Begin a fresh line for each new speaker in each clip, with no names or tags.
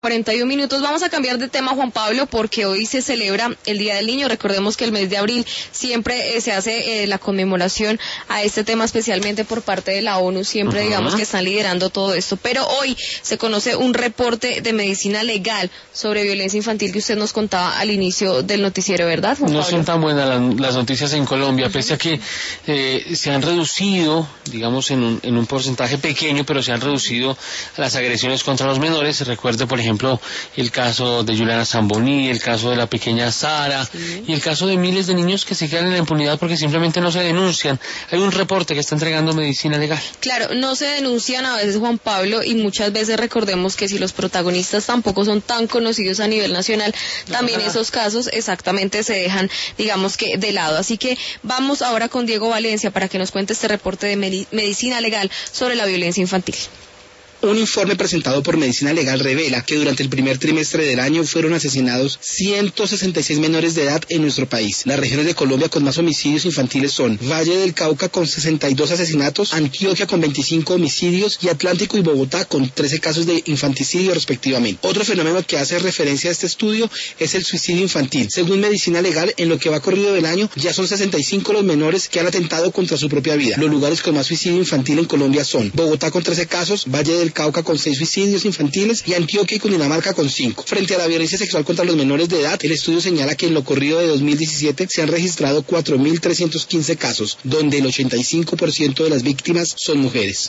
41 minutos. Vamos a cambiar de tema, Juan Pablo, porque hoy se celebra el Día del Niño. Recordemos que el mes de abril siempre se hace la conmemoración a este tema, especialmente por parte de la ONU. Siempre digamos que están liderando todo esto. Pero hoy se conoce un reporte de medicina legal sobre violencia infantil que usted nos contaba al inicio del noticiero, ¿verdad, Juan Pablo?
No son tan buenas las noticias en Colombia, pese a que se han reducido, digamos, en un porcentaje pequeño, pero se han reducido las agresiones contra los menores. Se recuerde, por ejemplo, el caso de Juliana Zamboní, el caso de la pequeña Sara, y el caso de miles de niños que se quedan en la impunidad porque simplemente no se denuncian. Hay un reporte que está entregando Medicina Legal.
Claro, no se denuncian a veces, Juan Pablo, y muchas veces recordemos que si los protagonistas tampoco son tan conocidos a nivel nacional, también esos casos exactamente se dejan, digamos que de lado. Así que vamos ahora con Diego Valencia para que nos cuente este reporte de Medicina Legal sobre la violencia infantil.
Un informe presentado por Medicina Legal revela que durante el primer trimestre del año fueron asesinados 166 menores de edad en nuestro país. Las regiones de Colombia con más homicidios infantiles son Valle del Cauca con 62 asesinatos, Antioquia con 25 homicidios y Atlántico y Bogotá con 13 casos de infanticidio respectivamente. Otro fenómeno que hace referencia a este estudio es el suicidio infantil. Según Medicina Legal, en lo que va corrido del año ya son 65 los menores que han atentado contra su propia vida. Los lugares con más suicidio infantil en Colombia son Bogotá con 13 casos, Valle del Cauca con 6 suicidios infantiles y Antioquia y Cundinamarca con 5. Frente a la violencia sexual contra los menores de edad, el estudio señala que en lo corrido de 2017 se han registrado 4.315 casos, donde el 85% de las víctimas son mujeres.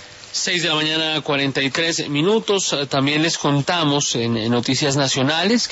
6 de la mañana, 43 minutos. También les contamos en noticias nacionales